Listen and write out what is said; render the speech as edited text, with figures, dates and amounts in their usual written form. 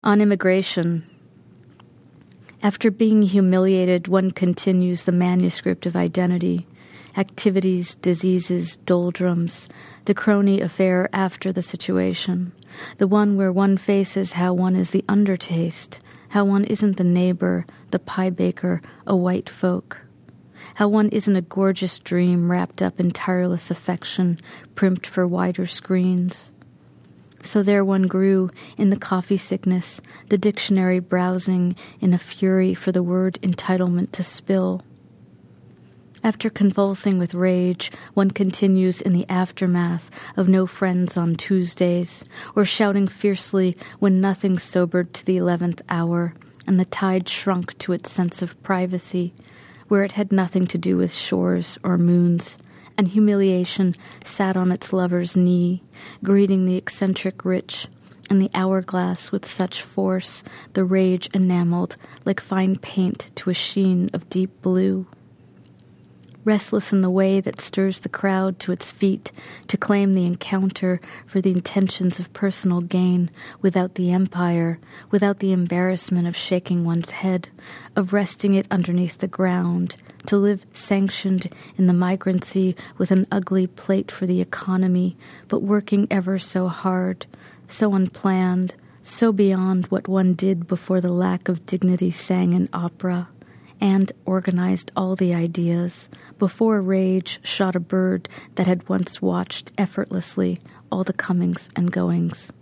On immigration. After being humiliated, one continues the manuscript of identity, activities, diseases, doldrums, the crony affair after the situation, the one where one faces how one is the undertaste, how one isn't the neighbor, the pie baker, a white folk, how one isn't a gorgeous dream wrapped up in tireless affection, primped for wider screens. So there one grew in the coffee sickness, the dictionary browsing in a fury for the word entitlement to spill. After convulsing with rage, one continues in the aftermath of no friends on Tuesdays, or shouting fiercely when nothing sobered to the 11th hour, and the tide shrunk to its sense of privacy, where it had nothing to do with shores or moons, and humiliation sat on its lover's knee, greeting the eccentric rich, and the hourglass with such force, the rage enameled like fine paint to a sheen of deep blue. Restless in the way that stirs the crowd to its feet to claim the encounter for the intentions of personal gain without the empire, without the embarrassment of shaking one's head, of resting it underneath the ground, to live sanctioned in the migrancy with an ugly plate for the economy, but working ever so hard, so unplanned, so beyond what one did before the lack of dignity sang in opera, and organized all the ideas, before rage shot a bird that had once watched effortlessly all the comings and goings.